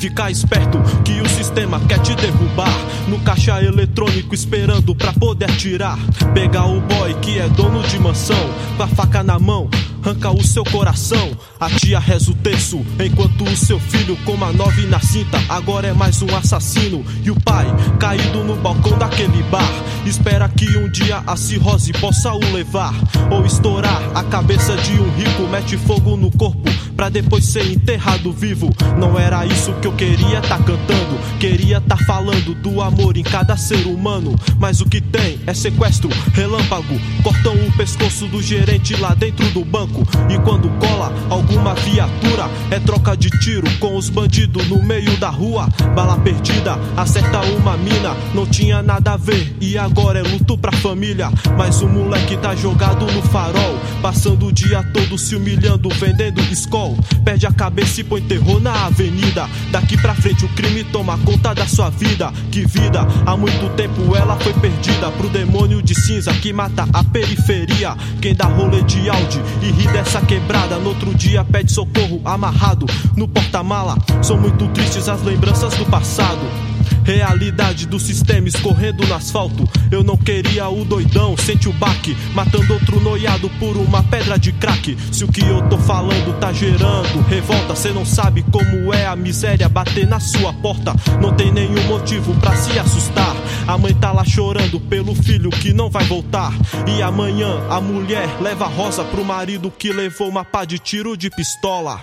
Fica esperto que o sistema quer te derrubar. No caixa eletrônico esperando pra poder atirar. Pegar o boy que é dono de mansão, com a faca na mão, arranca o seu coração. A tia reza o terço, enquanto o seu filho com uma 9 na cinta agora é mais um assassino. E o pai, caído no balcão daquele bar, espera que um dia a cirrose possa o levar. Ou estourar a cabeça de um rico, mete fogo no corpo pra depois ser enterrado vivo. Não era isso que eu queria tá cantando, queria tá falando do amor em cada ser humano. Mas o que tem é sequestro, relâmpago, cortam o pescoço do gerente lá dentro do banco. E quando cola alguma viatura, é troca de tiro com os bandidos no meio da rua. Bala perdida, acerta uma mina, não tinha nada a ver e agora é luto pra família. Mas o moleque tá jogado no farol, passando o dia todo se humilhando, vendendo Skol. Perde a cabeça e põe terror na avenida. Daqui pra frente o crime toma conta da sua vida. Que vida, há muito tempo ela foi perdida pro demônio de cinza que mata a periferia. Quem dá rolê de Audi e ri dessa quebrada, no outro dia pede socorro amarrado no porta-mala. São muito tristes as lembranças do passado. Realidade do sistema escorrendo no asfalto. Eu não queria o doidão, sente o baque, matando outro noiado por uma pedra de crack. Se o que eu tô falando tá gerando revolta, cê não sabe como é a miséria bater na sua porta. Não tem nenhum motivo pra se assustar. A mãe tá lá chorando pelo filho que não vai voltar. E amanhã a mulher leva a rosa pro marido que levou uma pá de tiro de pistola.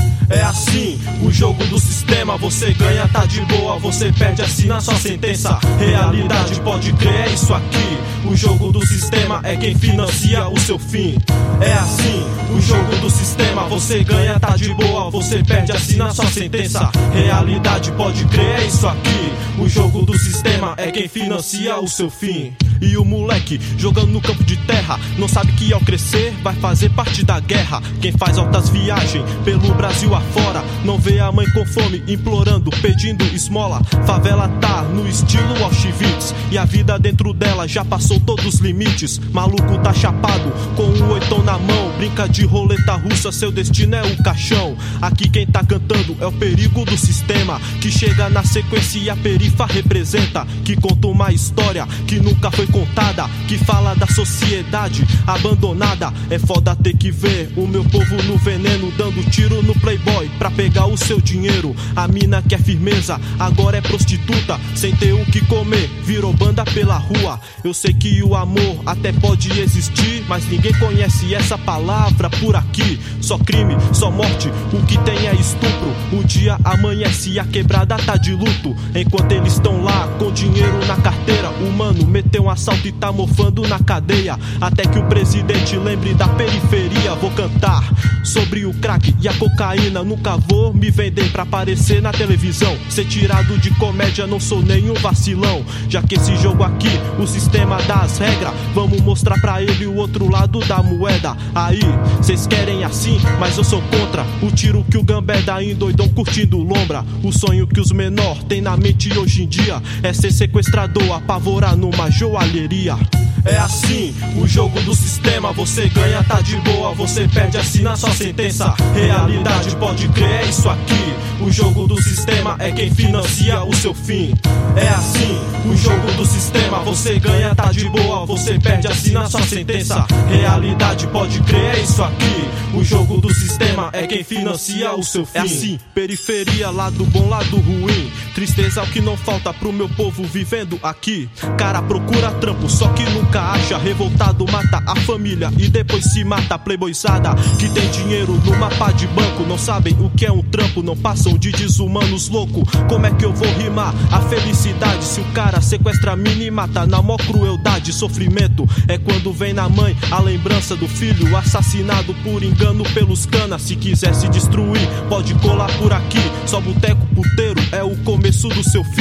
É assim, o jogo do sistema. Você ganha, tá de boa, você perde, assina sua sentença. Realidade, pode crer, é isso aqui. O jogo do sistema é quem financia o seu fim. É assim, o jogo do sistema. Você ganha, tá de boa, você perde, assina sua sentença. Realidade, pode crer, é isso aqui. O jogo do sistema é quem financia o seu fim. E o moleque jogando no campo de terra não sabe que ao crescer vai fazer parte da guerra. Quem faz altas viagens pelo Brasil afora não vê a mãe com fome implorando, pedindo esmola. Favela tá no estilo Auschwitz e a vida dentro dela já passou todos os limites. Maluco tá chapado com um oitão na mão, brinca de roleta russa, seu destino é o caixão. Aqui quem tá cantando é o perigo do sistema, que chega na sequência e a perifa representa, que conta uma história que nunca foi contada, que fala da sociedade abandonada. É foda ter que ver o meu povo no veneno, dando tiro no playboy pra pegar o seu dinheiro. A mina quer firmeza, agora é prostituta, sem ter o que comer, virou banda pela rua. Eu sei que o amor até pode existir, mas ninguém conhece essa palavra por aqui. Só crime, só morte, o que tem é estupro. O dia amanhece e a quebrada tá de luto. Enquanto eles estão lá com dinheiro na carteira, o mano meteu um assalto e tá mofando na cadeia. Até que o presidente lembre da periferia. Vou cantar sobre o crack e a cocaína, nunca vou me vender pra aparecer na televisão. Ser tirado de comédia, não sou nenhum vacilão. Já que esse jogo aqui, o sistema dá as regras, vamos mostrar pra ele o outro lado da moeda. Aí, cês querem assim, mas eu sou contra o tiro que o Gambé dá em doidão curtindo lombra. O sonho que os menor tem na mente hoje em dia é ser sequestrador, apavorar numa joalheria. É assim, o jogo do sistema. Você ganha, tá de boa, você perde, assina sua sentença. Realidade, pode crer, é isso aqui. O jogo do sistema é quem financia o seu fim. É assim, o jogo do sistema. Você ganha, tá de boa, você perde, assina sua sentença. Realidade, pode crer, é isso aqui. O jogo do sistema é quem financia o seu fim. É assim, periferia, lado bom, lado ruim. Tristeza é o que não falta pro meu povo vivendo aqui. Cara procura trampo, só que nunca acha. Revoltado mata a família e depois se mata. Playboyzada que tem dinheiro no mapa de banco, não sabem o que é um trampo, não passam de desumanos louco. Como é que eu vou rimar a felicidade se o cara sequestra a mina e mata na mó crueldade? Sofrimento é quando vem na mãe a lembrança do filho assassinado por engano pelos canas. Se quiser se destruir, pode colar por aqui. Só boteco puteiro é o começo do seu fim.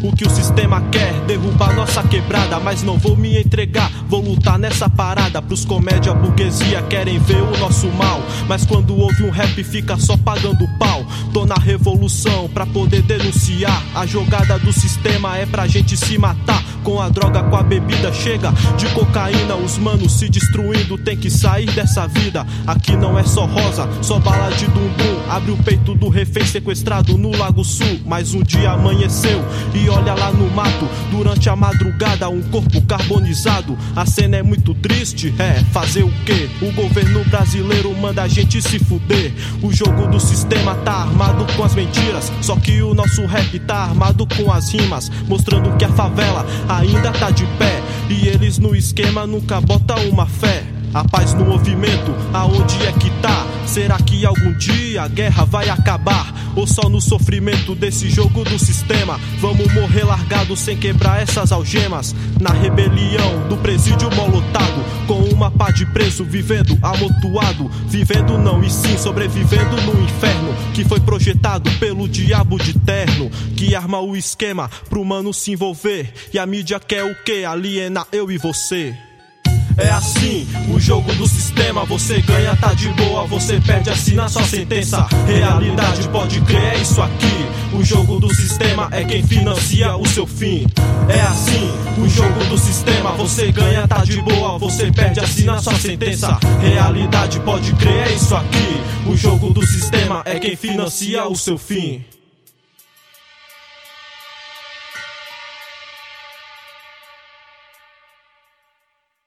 o que o sistema quer, derrubar nossa quebrada. Mas não vou me entregar, vou lutar nessa parada. Pros comédia burguesia querem ver o nosso mal, mas quando ouve um rap fica só pagando pau. Tô na revolução pra poder denunciar. A jogada do sistema é pra gente se matar. Com a droga, com a bebida, chega de cocaína. Os manos se destruindo, tem que sair dessa vida. Aqui não é só rosa, só bala de dum-dum. Abre o peito do refém sequestrado no Lago Sul. Mais um dia amanheceu e olha lá no mato. Durante a madrugada um corpo carbonizado. A cena é muito triste, fazer o quê? O governo brasileiro manda a gente se fuder. O jogo do sistema tá armado com as mentiras, só que o nosso rap tá armado com as rimas, mostrando que a favela ainda tá de pé, e eles no esquema nunca botam uma fé. A paz no movimento, aonde é que tá? Será que algum dia a guerra vai acabar? Ou só no sofrimento desse jogo do sistema? Vamos morrer largados sem quebrar essas algemas. Na rebelião do presídio mó lotado, com uma pá de preso vivendo amontoado. Vivendo não, e sim sobrevivendo no inferno que foi projetado pelo diabo de terno, que arma o esquema pro mano se envolver. E a mídia quer o quê? Alienar eu e você. É assim, o jogo do sistema. Você ganha, tá de boa, você perde, assina sua sentença. Realidade, pode crer, é isso aqui. O jogo do sistema é quem financia o seu fim. É assim, o jogo do sistema. Você ganha, tá de boa, você perde, assina sua sentença. Realidade, pode crer, é isso aqui. O jogo do sistema é quem financia o seu fim.